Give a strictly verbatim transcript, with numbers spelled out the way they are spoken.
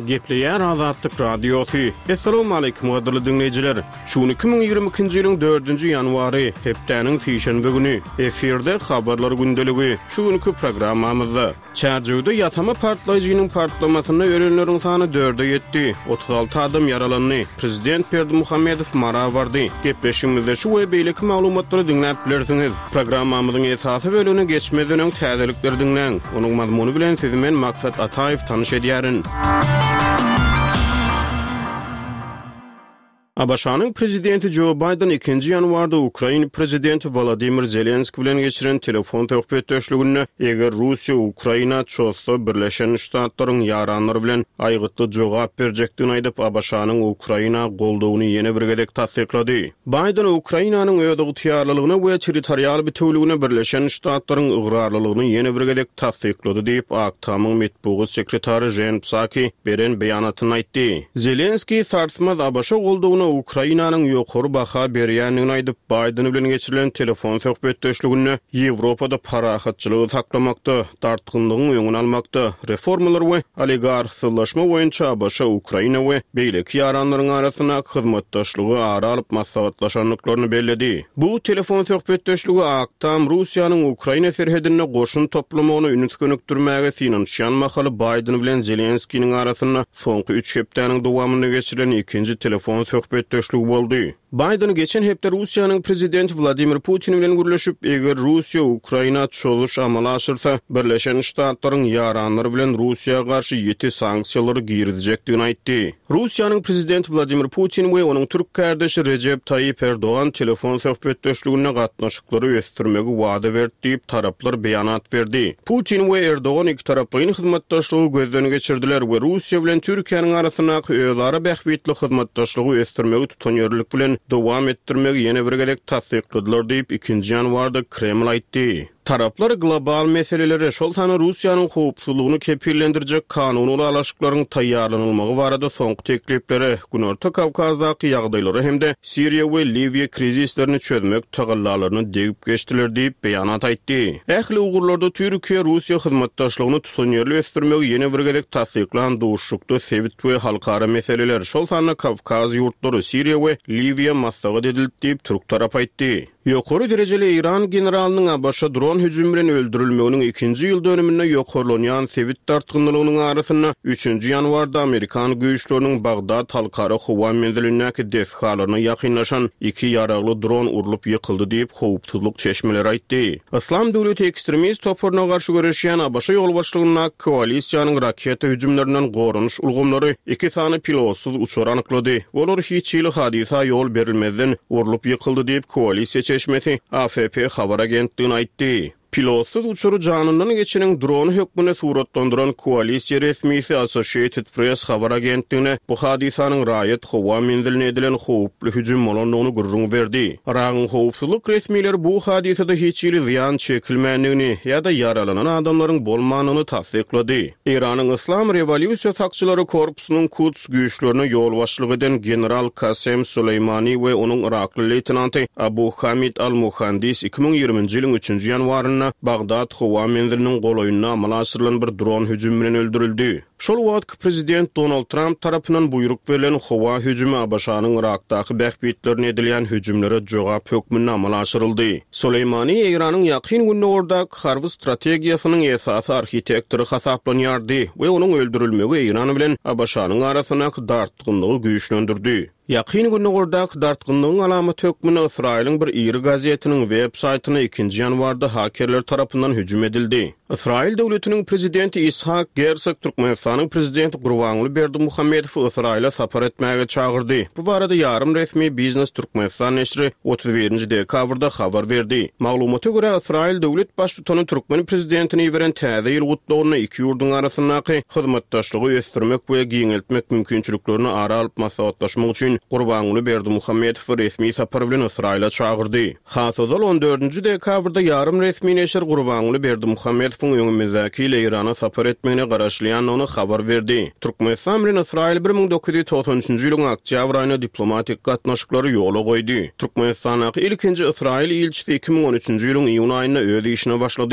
Gepleýär Azatlyk Radiosu. Assalamu alaykum gaderly dinleýijiler. Şuny iki ming ýygrimi ikinji ýylyň dördünji ýanwary hepdeniň sýşenbe güni efirde habarlar gündeligi. Şu günkü programmamyzda Çarjyda ýatama partlaýjynyň partlamasyna ölenleriň sany dörde ýetdi. otuz alty adam yaralandy. Prezident Berdimuhammedow mara bardy. Gepleşigimizde şu we beýleki maglumatlary dinläp bilersiňiz. Programmamyzyň esasy bölügine geçmeden öň täzelikleri dinleň. Onuň mazmuny bilen sizi men Maksat Ataýew tanyş edýärin. Abaşanyň prezidenti Joe Biden ikinji ýanwarda Ukraina prezidenti Volodymyr Zelenski bilen geçiren telefon töhbetdeşligini eger Russiýa Ukraina çolsa Birleşen Ştatlaryň ýaranlary bilen aýgytly jogap berjekdigini aýdyp Abaşanyň Ukraina goldawyny ýene bir gedek tasdiklady. Biden Ukrainanyň öýdegi týarlylygyna we territorial bütünligine Birleşen Ştatlaryň ıgrarlylygyny ýene bir gedek tasdiklady diýip Aktamyň metbuat sekretary Jen Psaki beren beýanatyny aýtdy. Zelenski sarsmaz Abaşa goldawyny Ukrainanyň ýokary baha berýändigini aýdyp Biden bilen geçirilen telefon söhbetdeşligini Ýewropada parahatçylygy saklamakda, dartgynlygyň öňüni almakda, reformalar we oligarxlaşma boýunça Abaşa Ukraina we beýleki ýaranlaryň arasyna hyzmatdaşlygy ara alyp maslahatlaşanlyklaryny belledi. Bu telefon söhbetdeşligi Aktam Russiýanyň Ukraina serhedine goşun toplamagyny ünütkönükdirmäge synanşan mahaly Biden bilen Zelenskiň arasyna soňky üç hepdeniň dowamyny geçirilen ikinji telefon söhbetdeşligi boldy. Biden geçen hepde Russiýanyň prezidenti Vladimir Putin bilen gürleşip eger Russiýa Ukraina çoluş amala aşyrsa Birleşen Ştatlaryň ýaranlary bilen Russiýaga garşy ýeti sanksiýalary girizjekdigini aýtdy. Russiýanyň prezidenti Vladimir Putin we onuň türk kardeşi Recep Tayyip Erdoğan telefon söhbetdeşligine gatnaşyklary ösdürmegi wada berdi diýip taraplar beýanat berdi. Putin we Erdoğan iki taraplaryň hyzmatdaşlygy gözden geçirdiler we Russiýa bilen Türkiýanyň arasyna öýlara bähwitli hyzmatdaşlygy ösdürmegi tutanýarlyk bilen dowam etdirmegi ýene bir gedek tasdikladylar diýip ikinji ýanwarda Kreml aýtdy. Taraplar global meselelere şol sany Russiýanyň howpsuzlygyny kepillendirjek kanuny alaşyklaryň taýýarlanylmagy barada soňky teklipleri, Günorta Kawkazdaky ýagdaýlary hemde Siriýa we Liwiýa krizislerini çözmek tagallalaryny degip geçdiler diýip beýanat aýtdy. Ähli ugurlarda Türkiýe Russiýa hyzmatdaşlygyny tutanýarly ösdürmegi ýene bir gedek tasdiklandyrşykdy sewit we halkara meseleler şol sany Kawkaz ýurtlary Siriýa we Liwiýa maslahat edildi diýip türk tarap aýtdy. Ýokary derejeli İran generalynyň Abaşa dron hüjüm bilen öldürilmeginiň ikinji ýyl döneminde ýokarlanýan sewit tartgynlygynyň arasyna üçünji ýanwarda Amerikan güýçleriniň Bagdad halkara howa menzilinäki deshgalaryna ýakynlaşan iki ýaragly dron urulyp ýykyldy diýip howpsuzlyk çeşmeleri aýtdy. Islam döwleti ekstremist toparyna garşy görüşýän Abaşa ýolbaşlygyna koalisiýanyň raketa hüjümlerinden gorunuş ulgamlary iki sany pilotsuz uçur anyklady. Olar hiç ýyl hadisa ýol berilmezden urulyp ýykyldy diýip koalisiýa çeşmesi A F P habar agentligine aýtdy. Pilotsuz uçuru janyndan geçirilen drone hökmüne suratlandyran koalisiýa resmisi Associated Press habar agentligine bu hadisanyň raýat howa menziline edilen howply hüjüm bolanlygyny gurrun berdi. Ragyň howpsuzlyk resmileri bu hadisada hiç ýyl ziýan çekilmänligini ýa-da ýaralanan adamlaryň bolmanyny tasdiklady. Iranyň Islam Rewolýusiýa sakçylary korpusynyň Quds güýçlerine ýol başlyk eden general Qasem Suleymani we onuň Irakly leytenanty Abu Hamid al-Muhandis iki ming ýygrimiňji ýylyň üçünji ýanwaryna Bagdad howa menziliniň golaýyna amala aşyrylan bir dron hüjüm bilen öldürildi. Şol wagtky prezident Donald Trump tarapyndan buyruk berilen howa hüjümi Abaşanyň Irakdaky bähbitlerine edilýän hüjümlere jogap hökmüne amala aşyryldy. Suleymani Iranyň ýakyn günlerdaky harby strategiýasynyň esasy arhitektory hasaplanýardy we onuň öldürilmegi Iran bilen Abaşanyň arasyna dartgynlygy güýçlendirdi. Ýakyn günlerdaky dartgynlygyň alamaty hökmüne Israýlyň bir iri gazetiniň web saýtyna ikinji ýanwarda hakerler tarapyndan hüjüm edildi. Israýil döwletiniň prezidenti Ishak Herzog Türkmenistanyň prezidenti Gurbanguly Berdimuhammedow Israýla sapar etmäge çagyrdy. Bu barada ýarym resmi Business Türkmenistan neşri otuz birinji dekabrda habar berdi. Maglumata görä Israýil döwlet başlygyny Türkmen prezidentini ýeren täze ýyl gutlawyna iki ýurdun arasyndaky hyzmatdaşlygy ösdürmek we giňeltmek mümkinçiliklerini ara alyp maslahatlaşmak üçin Gurbanguly Berdimuhammedow resmi sapar bilen Israýla çagyrdy. Hasazal on dördünji dekabrda ýarym resmi neşir Gurbanguly Berdimuhammedowyň öňümizdäki ile Irana sapar etmegine garaşlyan onu habar berdi. Türkmenistan bilen Israýil bir ming dokuz ýüz toksan üçünji ýylyň oktýabr aýyna diplomatik gatnaşyklary ýola goýdy. Türkmenistanyň ilkinji Israýil elçisi iki ming on üçünji ýylyň iýun aýynda öz işine başlady.